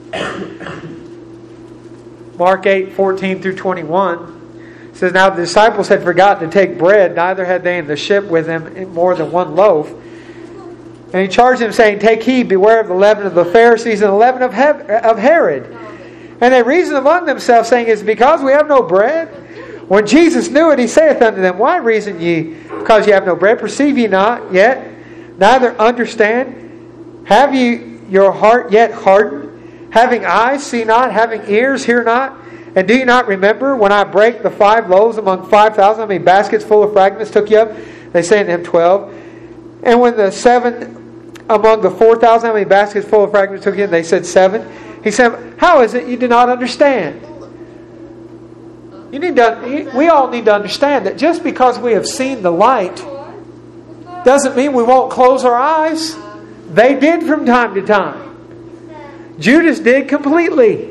Mark eight, fourteen through twenty-one says, "Now the disciples had forgotten to take bread, neither had they in the ship with them more than one loaf. And he charged them, saying, Take heed, beware of the leaven of the Pharisees and the leaven of Herod. And they reasoned among themselves, saying, Is it because we have no bread? When Jesus knew it, he saith unto them, Why reason ye, because ye have no bread? Perceive ye not yet, neither understand? Have ye your heart yet hardened? Having eyes, see not, having ears, hear not? And do you not remember when I brake the five loaves among five thousand, how many baskets full of fragments took you up? They say unto him, twelve. And when the seven among the four thousand, how many baskets full of fragments took you? They said seven. He said, How is it you do not understand? You need to. We all need to understand that just because we have seen the light doesn't mean we won't close our eyes. They did from time to time. Judas did completely.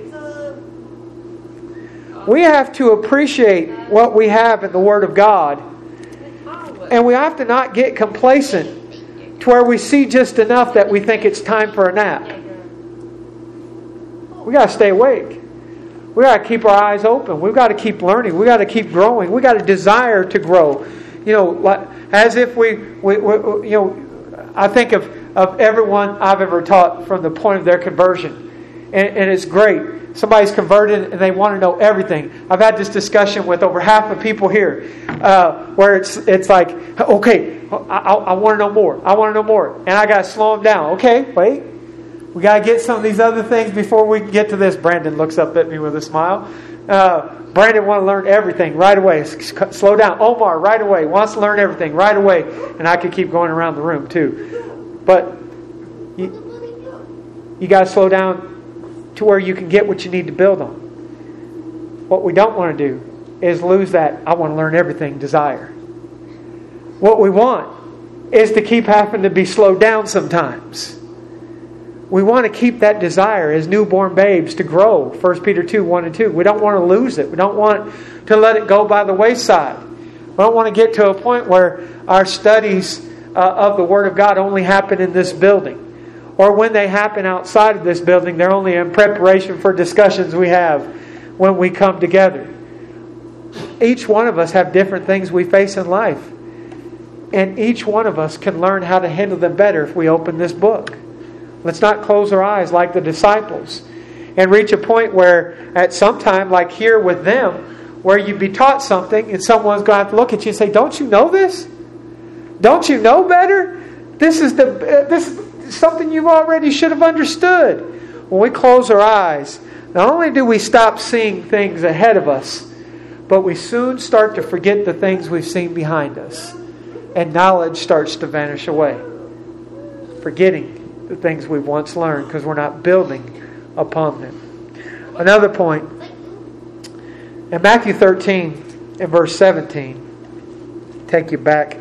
We have to appreciate what we have in the Word of God. And we have to not get complacent to where we see just enough that we think it's time for a nap. We got to stay awake. We got to keep our eyes open. We've got to keep learning. We got to keep growing. We got to desire to grow. You know, as if we, we, we you know, I think of, of everyone I've ever taught from the point of their conversion. And, and it's great. Somebody's converted and they want to know everything. I've had this discussion with over half the people here, uh, where it's it's like, okay, I, I, I want to know more. I want to know more, and I got to slow them down. Okay, wait, we got to get some of these other things before we get to this. Brandon looks up at me with a smile. Uh, Brandon wants to learn everything right away. Slow down. Omar right away wants to learn everything right away, and I could keep going around the room too. But you, you got to slow down to where you can get what you need to build on. What we don't want to do is lose that I want to learn everything desire. What we want is to keep having to be slowed down sometimes. We want to keep that desire as newborn babes to grow. First Peter two, one and two. We don't want to lose it. We don't want to let it go by the wayside. We don't want to get to a point where our studies uh, of the Word of God only happen in this building. Or when they happen outside of this building, they're only in preparation for discussions we have when we come together. Each one of us have different things we face in life. And each one of us can learn how to handle them better if we open this book. Let's not close our eyes like the disciples. And reach a point where at some time, like here with them, where you'd be taught something and someone's going to have to look at you and say, Don't you know this? Don't you know better? This is the... Uh, this. Something you already should have understood. When we close our eyes, not only do we stop seeing things ahead of us, but we soon start to forget the things we've seen behind us. And knowledge starts to vanish away. Forgetting the things we've once learned because we're not building upon them. Another point. In Matthew thirteen and verse seventeen, take you back.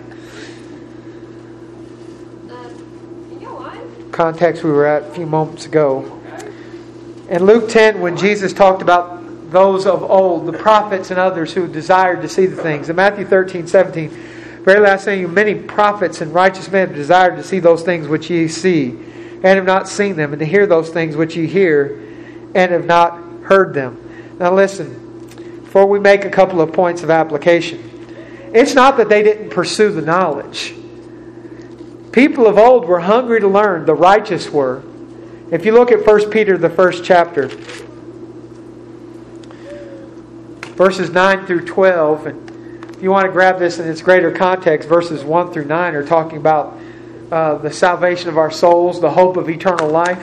Context we were at a few moments ago. In Luke ten, when Jesus talked about those of old, the prophets and others who desired to see the things. In Matthew thirteen, seventeen, Verily I say to you, many prophets and righteous men have desired to see those things which ye see, and have not seen them, and to hear those things which ye hear, and have not heard them. Now listen, before we make a couple of points of application, it's not that they didn't pursue the knowledge. People of old were hungry to learn. The righteous were. If you look at First Peter, the first chapter, verses nine through twelve, and if you want to grab this in its greater context, verses one through nine are talking about uh, the salvation of our souls, the hope of eternal life.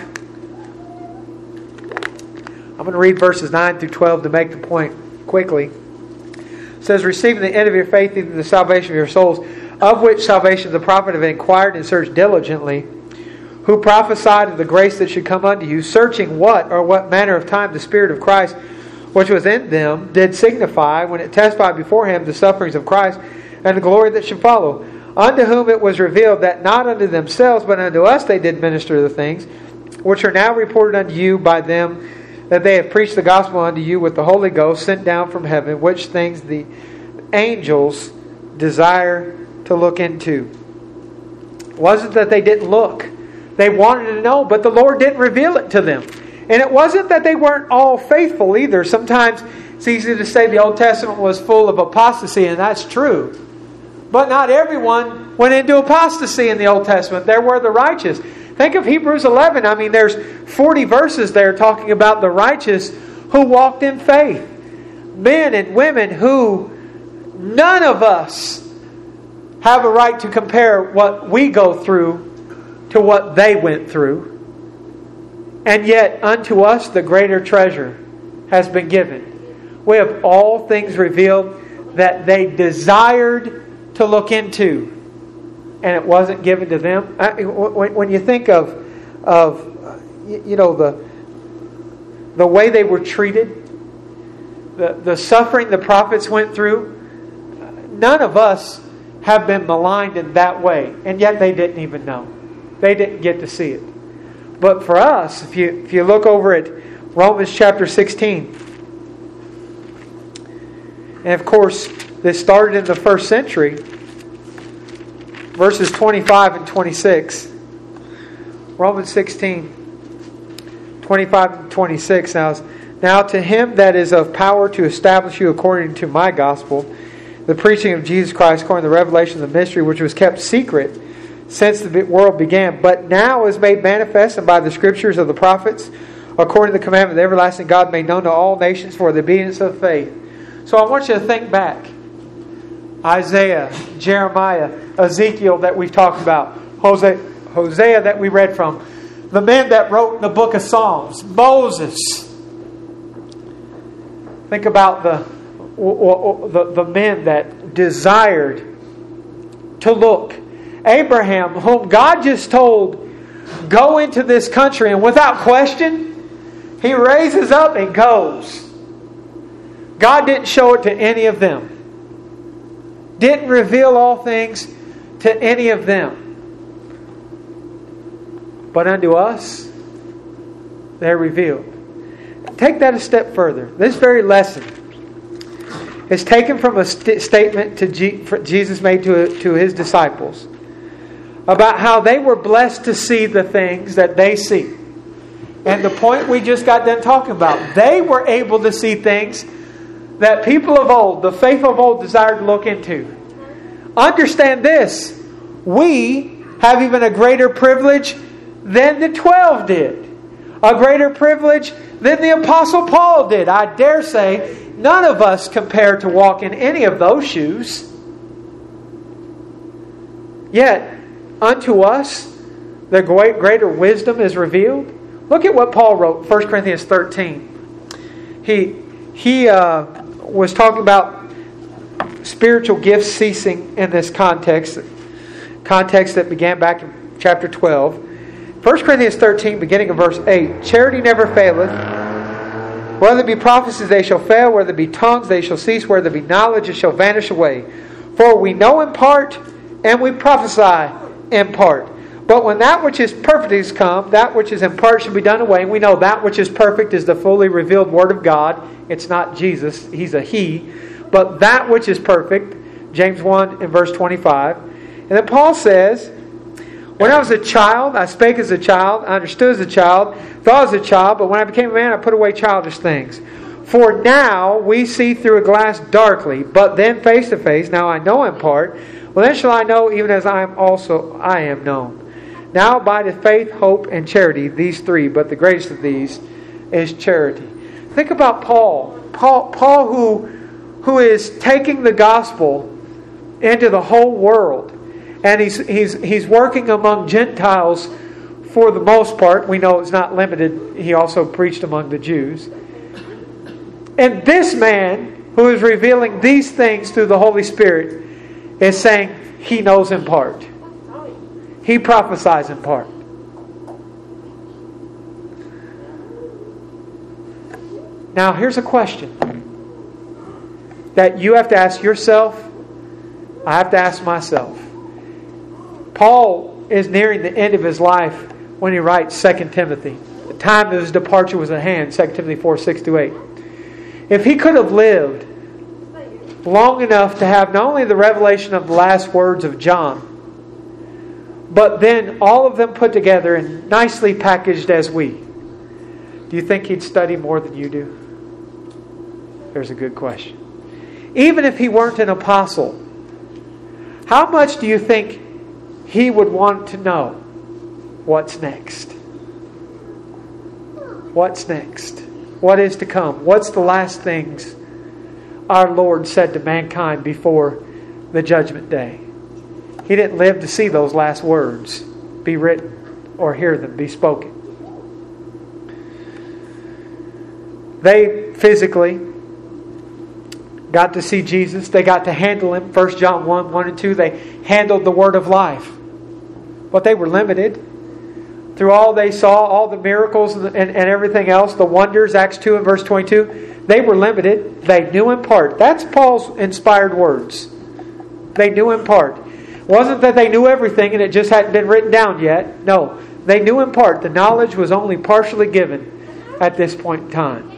I'm going to read verses nine through twelve to make the point quickly. It says, Receiving the end of your faith, even the salvation of your souls, of which salvation the prophet have inquired and searched diligently, who prophesied of the grace that should come unto you, searching what or what manner of time the Spirit of Christ, which was in them, did signify, when it testified before him, the sufferings of Christ, and the glory that should follow. Unto whom it was revealed that not unto themselves, but unto us they did minister the things, which are now reported unto you by them, that they have preached the gospel unto you with the Holy Ghost sent down from heaven, which things the angels desire to look into. It wasn't that they didn't look. They wanted to know, but the Lord didn't reveal it to them. And it wasn't that they weren't all faithful either. Sometimes it's easy to say the Old Testament was full of apostasy, and that's true. But not everyone went into apostasy in the Old Testament. There were the righteous. Think of Hebrews eleven. I mean, there's forty verses there talking about the righteous who walked in faith. Men and women who none of us have a right to compare what we go through to what they went through. And yet unto us the greater treasure has been given. We have all things revealed that they desired to look into, and it wasn't given to them. I, when, when you think of, of you know, the the way they were treated, the the suffering the prophets went through, none of us have been maligned in that way, and yet they didn't even know. They didn't get to see it. But for us, if you if you look over at Romans chapter sixteen, and of course this started in the first century, verses twenty-five and twenty-six. Romans sixteen, twenty-five and twenty-six. Now, now to him that is of power to establish you according to my gospel, the preaching of Jesus Christ according to the revelation of the mystery which was kept secret since the world began, but now is made manifest, and by the scriptures of the prophets, according to the commandment of the everlasting God, made known to all nations for the obedience of faith. So I want you to think back. Isaiah, Jeremiah, Ezekiel that we've talked about, Hosea, Hosea that we read from, the men that wrote in the book of Psalms, Moses. Think about the the, the men that desired to look. Abraham, whom God just told, go into this country, and without question, he raises up and goes. God didn't show it to any of them. Didn't reveal all things to any of them. But unto us, they're revealed. Take that a step further. This very lesson is taken from a st- statement to G- Jesus made to, to His disciples about how they were blessed to see the things that they see. And the point we just got done talking about, they were able to see things that people of old, the faith of old, desired to look into. Understand this. We have even a greater privilege than the twelve did. A greater privilege than the Apostle Paul did. I dare say none of us compare to walk in any of those shoes. Yet, unto us, the greater wisdom is revealed. Look at what Paul wrote, First Corinthians thirteen. He, he uh, was talking about spiritual gifts ceasing in this context, context that began back in chapter twelve. First Corinthians thirteen, beginning of verse eight. Charity never faileth. Whether it be prophecies, they shall fail. Whether it be tongues, they shall cease. Whether it be knowledge, it shall vanish away. For we know in part, and we prophesy in part. But when that which is perfect is come, that which is in part shall be done away. And we know that which is perfect is the fully revealed Word of God. It's not Jesus. He's a He. But that which is perfect, James one and verse twenty-five. And then Paul says, when I was a child, I spake as a child, I understood as a child, thought as a child, but when I became a man, I put away childish things. For now we see through a glass darkly, but then face to face. Now I know in part. Well, then shall I know, even as I am also I am known. Now abideth faith, hope, and charity, these three, but the greatest of these is charity. Think about Paul. Paul, Paul who, who is taking the gospel into the whole world. And he's, he's, he's working among Gentiles for the most part. We know it's not limited. He also preached among the Jews. And this man, who is revealing these things through the Holy Spirit, is saying he knows in part. He prophesies in part. Now, here's a question that you have to ask yourself. I have to ask myself. Paul is nearing the end of his life when he writes Second Timothy. The time of his departure was at hand, Second Timothy four, six to eight. If he could have lived long enough to have not only the revelation of the last words of John, but then all of them put together and nicely packaged as we, do you think he'd study more than you do? There's a good question. Even if he weren't an apostle, how much do you think he would want to know what's next? What's next? What is to come? What's the last things our Lord said to mankind before the judgment day? He didn't live to see those last words be written or hear them be spoken. They physically got to see Jesus. They got to handle Him. First John one, one and two. They handled the Word of life. But they were limited. Through all they saw, all the miracles and, and, and everything else, the wonders, Acts two and verse twenty-two, they were limited. They knew in part. That's Paul's inspired words. They knew in part. It wasn't that they knew everything and it just hadn't been written down yet. No, they knew in part. The knowledge was only partially given at this point in time.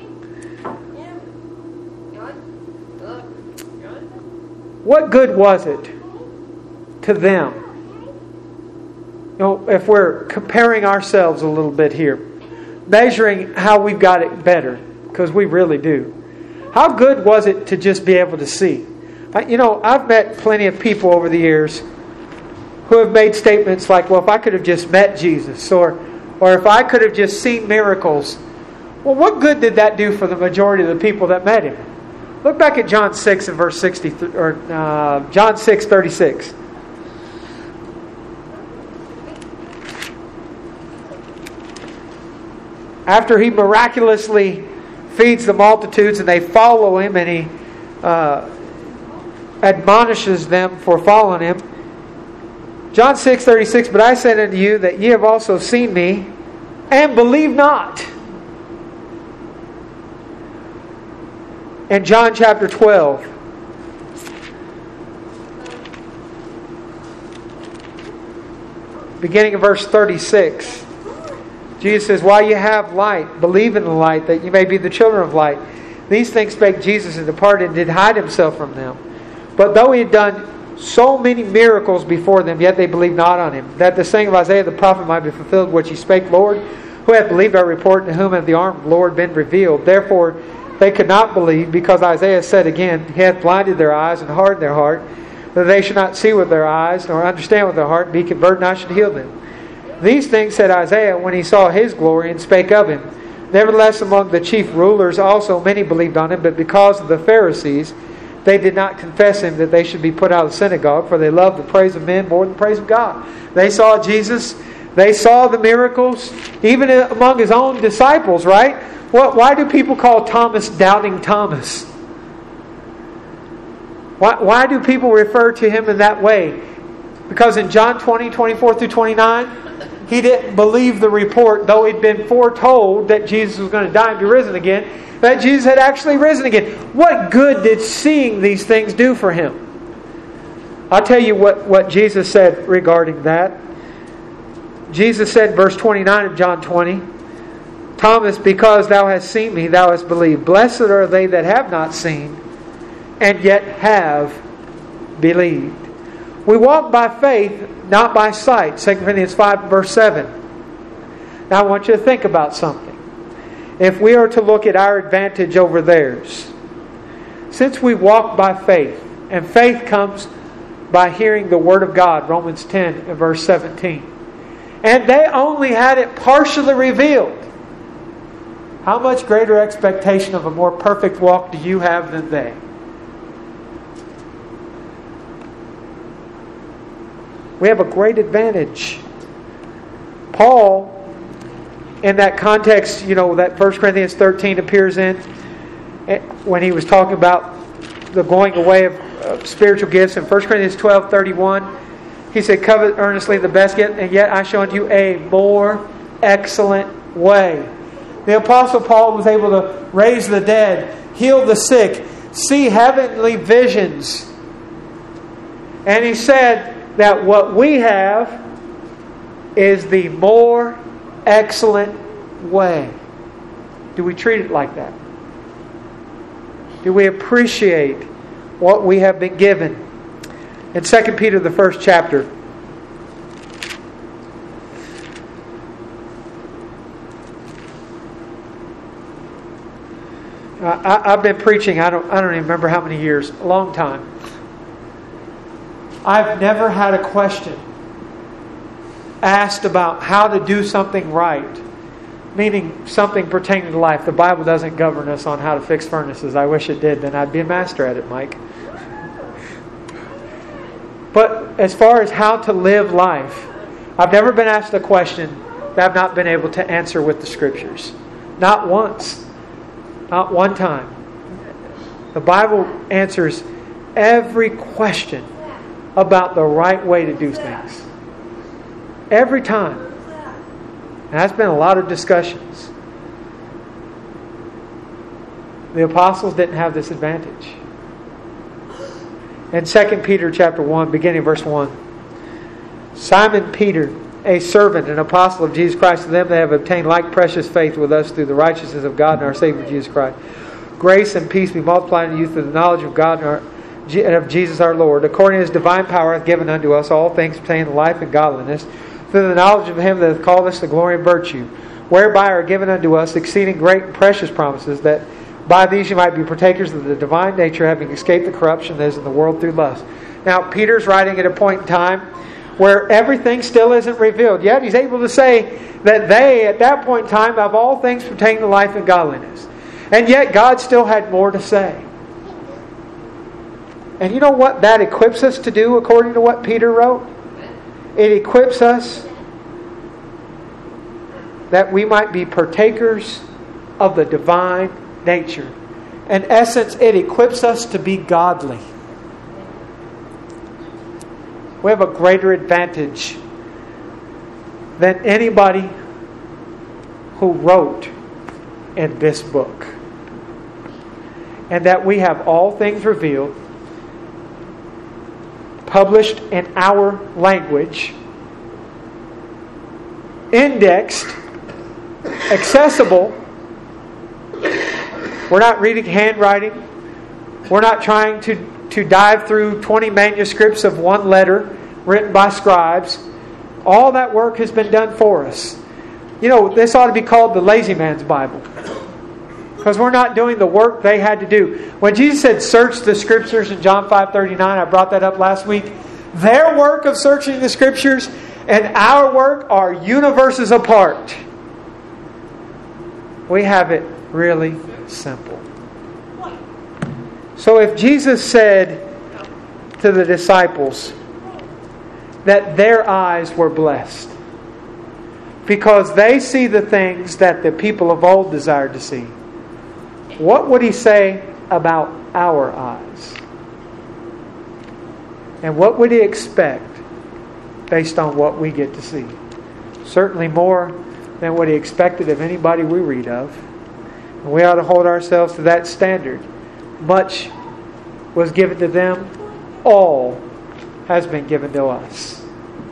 What good was it to them? You know, if we're comparing ourselves a little bit here, measuring how we've got it better, because we really do. How good was it to just be able to see? You know, I've met plenty of people over the years who have made statements like, well, if I could have just met Jesus, or, or if I could have just seen miracles, well, what good did that do for the majority of the people that met Him? Look back at John six and verse sixty, or uh, John six thirty-six. After He miraculously feeds the multitudes and they follow Him, and He uh, admonishes them for following Him. John six thirty-six, but I said unto you that ye have also seen me, and believe not. In John chapter twelve, beginning of verse thirty-six, Jesus says, while you have light, believe in the light, that you may be the children of light. These things spake Jesus, and departed, and did hide Himself from them. But though He had done so many miracles before them, yet they believed not on Him. That the saying of Isaiah the prophet might be fulfilled, which He spake, Lord, who hath believed our report, and to whom hath the arm of the Lord been revealed? Therefore they could not believe, because Isaiah said again, He hath blinded their eyes and hardened their heart, that they should not see with their eyes, nor understand with their heart, and be converted, and I should heal them. These things said Isaiah when he saw His glory, and spake of Him. Nevertheless, among the chief rulers also many believed on Him, but because of the Pharisees, they did not confess Him, that they should be put out of the synagogue, for they loved the praise of men more than the praise of God. They saw Jesus. They saw the miracles, even among His own disciples, right? What, why do people call Thomas Doubting Thomas? Why, why do people refer to him in that way? Because in John twenty, twenty-four through twenty-nine, he didn't believe the report, though he'd been foretold that Jesus was going to die and be risen again, that Jesus had actually risen again. What good did seeing these things do for him? I'll tell you what, what Jesus said regarding that. Jesus said in verse twenty-nine of John twenty, Thomas, because thou hast seen me, thou hast believed. Blessed are they that have not seen, and yet have believed. We walk by faith, not by sight. Second Corinthians five, verse seven. Now I want you to think about something. If we are to look at our advantage over theirs, since we walk by faith, and faith comes by hearing the Word of God, Romans ten and verse seventeen, and they only had it partially revealed, how much greater expectation of a more perfect walk do you have than they? We have a great advantage. Paul, in that context, you know, that First Corinthians thirteen appears in, when he was talking about the going away of uh, spiritual gifts. In First Corinthians twelve thirty-one, he said, covet earnestly the best gift, and yet I show unto you a more excellent way. The Apostle Paul was able to raise the dead, heal the sick, see heavenly visions. And he said that what we have is the more excellent way. Do we treat it like that? Do we appreciate what we have been given? In Second Peter, the first chapter, I, I've been preaching, I don't, I don't even remember how many years, a long time. I've never had a question asked about how to do something right, meaning something pertaining to life. The Bible doesn't govern us on how to fix furnaces. I wish it did, then I'd be a master at it, Mike. But as far as how to live life, I've never been asked a question that I've not been able to answer with the Scriptures. Not once. Not one time. The Bible answers every question about the right way to do things. Every time. And that's been a lot of discussions. The apostles didn't have this advantage. In Second Peter chapter one, beginning verse one. Simon Peter, a servant and apostle of Jesus Christ, to them that have obtained like precious faith with us through the righteousness of God and our Savior Jesus Christ. Grace and peace be multiplied in you through the knowledge of God and, our, and of Jesus our Lord. According to His divine power hath given unto us all things pertaining to life and godliness, through the knowledge of Him that hath called us to glory and virtue, whereby are given unto us exceeding great and precious promises, that by these you might be partakers of the divine nature, having escaped the corruption that is in the world through lust. Now, Peter's writing at a point in time where everything still isn't revealed. Yet he's able to say that they, at that point in time, have all things pertaining to life and godliness. And yet God still had more to say. And you know what that equips us to do according to what Peter wrote? It equips us that we might be partakers of the divine nature. In essence, it equips us to be godly. We have a greater advantage than anybody who wrote in this book. And that we have all things revealed, published in our language, indexed, accessible. We're not reading handwriting. We're not trying to, to dive through twenty manuscripts of one letter written by scribes. All that work has been done for us. You know, this ought to be called the lazy man's Bible. Because we're not doing the work they had to do. When Jesus said, search the Scriptures in John five thirty-nine, I brought that up last week. Their work of searching the Scriptures and our work are universes apart. We have it really simple. So if Jesus said to the disciples that their eyes were blessed because they see the things that the people of old desired to see, what would He say about our eyes? And what would He expect based on what we get to see? Certainly more than what He expected of anybody we read of. And we ought to hold ourselves to that standard. Much was given to them. All has been given to us.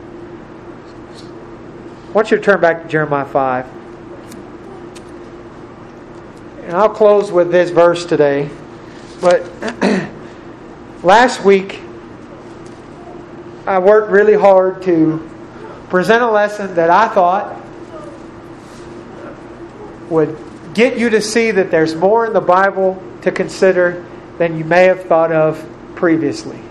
I want you to turn back to Jeremiah five. And I'll close with this verse today. But last week, I worked really hard to present a lesson that I thought would get you to see that there's more in the Bible to consider than you may have thought of previously.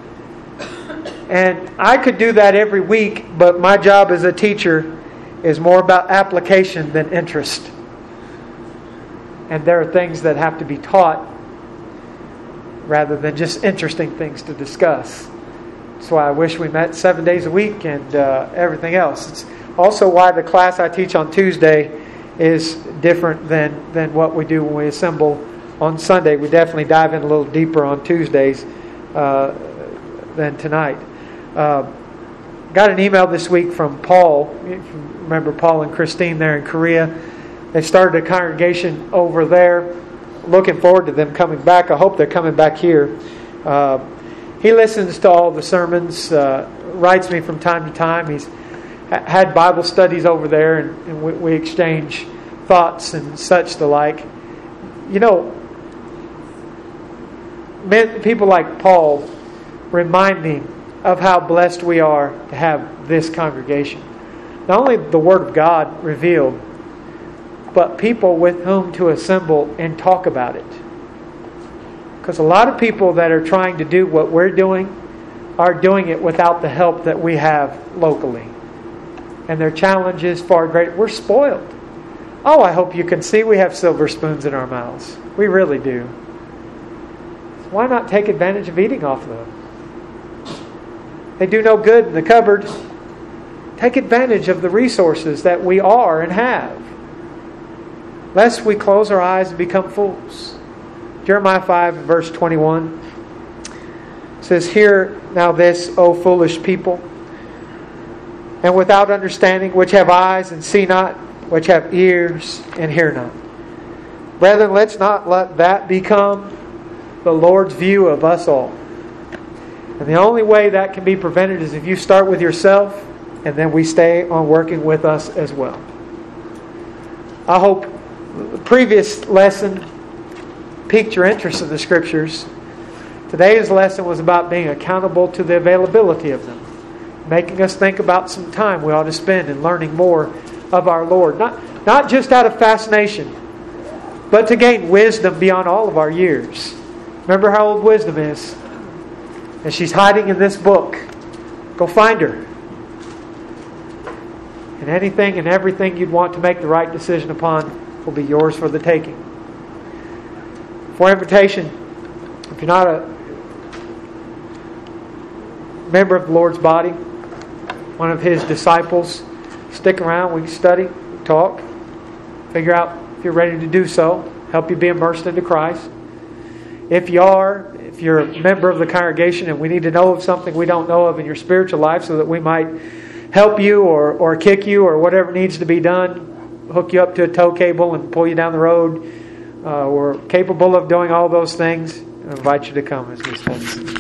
And I could do that every week, but my job as a teacher is more about application than interest. And there are things that have to be taught rather than just interesting things to discuss. That's why I wish we met seven days a week and uh, everything else. It's also why the class I teach on Tuesday is different than, than what we do when we assemble on Sunday. We definitely dive in a little deeper on Tuesdays uh, than tonight. Uh, got an email this week from Paul. Remember Paul and Christine there in Korea? They started a congregation over there. Looking forward to them coming back. I hope they're coming back here. Uh, he listens to all the sermons, uh, writes me from time to time. He's ha- had Bible studies over there, and, and we, we exchange thoughts and such the like. You know, men, people like Paul remind me of how blessed we are to have this congregation. Not only the Word of God revealed, but people with whom to assemble and talk about it. Because a lot of people that are trying to do what we're doing are doing it without the help that we have locally. And their challenge is far greater. We're spoiled. Oh, I hope you can see we have silver spoons in our mouths. We really do. So why not take advantage of eating off of them? They do no good in the cupboard. Take advantage of the resources that we are and have, lest we close our eyes and become fools. Jeremiah five, verse twenty-one says, "Hear now this, O foolish people, and without understanding, which have eyes and see not, which have ears and hear not." Brethren, let's not let that become the Lord's view of us all. And the only way that can be prevented is if you start with yourself, and then we stay on working with us as well. I hope the previous lesson piqued your interest in the Scriptures. Today's lesson was about being accountable to the availability of them, making us think about some time we ought to spend in learning more of our Lord. Not, not just out of fascination, but to gain wisdom beyond all of our years. Remember how old wisdom is? And she's hiding in this book. Go find her. And anything and everything you'd want to make the right decision upon will be yours for the taking. For invitation, if you're not a member of the Lord's body, one of His disciples, stick around. We can study, talk, figure out if you're ready to do so, help you be immersed into Christ. If you are, if you're a member of the congregation and we need to know of something we don't know of in your spiritual life so that we might help you or, or kick you or whatever needs to be done, hook you up to a tow cable and pull you down the road, uh, we're capable of doing all those things. I invite you to come as we stand.